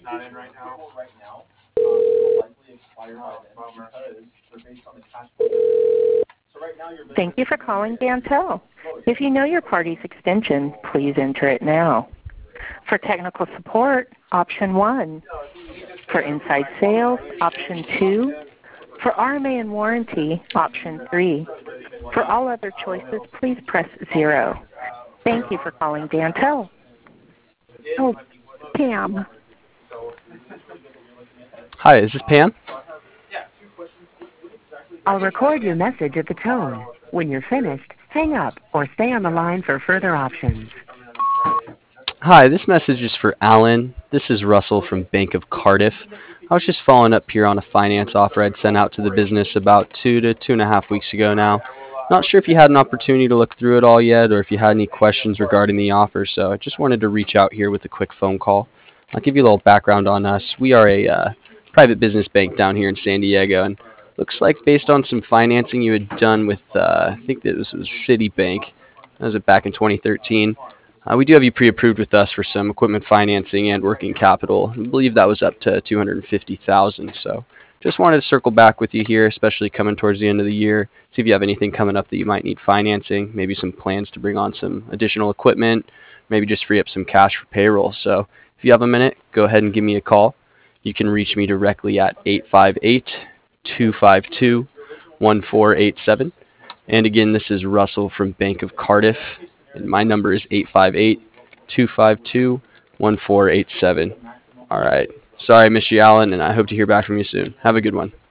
Thank you for calling Gantel. If you know your party's extension, please enter it now. For technical support, option 1. For inside sales, option 2. For RMA and warranty, option 3. For all other choices, please press 0. Thank you for calling Gantel. Oh, Pam. Hi, is this Pam? I'll record your message at the tone. When you're finished, hang up or stay on the line for further options. Hi, this message is for Alan. This is Russell from Bank of Cardiff. I was just following up here on a finance offer I'd sent out to the business about 2 to 2.5 weeks ago now. Not sure if you had an opportunity to look through it all yet or if you had any questions regarding the offer, so I just wanted to reach out here with a quick phone call. I'll give you a little background on us. We are a private business bank down here in San Diego, and looks like based on some financing you had done with, I think this was Citibank, that was back in 2013. We do have you pre-approved with us for some equipment financing and working capital. I believe that was up to $250,000. So just wanted to circle back with you here, especially coming towards the end of the year. See if you have anything coming up that you might need financing, maybe some plans to bring on some additional equipment, maybe just free up some cash for payroll. So if you have a minute, go ahead and give me a call. You can reach me directly at 858-252-1487. And again, this is Russell from Bank of Cardiff. And my number is 858-252-1487. All right. Sorry I missed you, Alan, and I hope to hear back from you soon. Have a good one.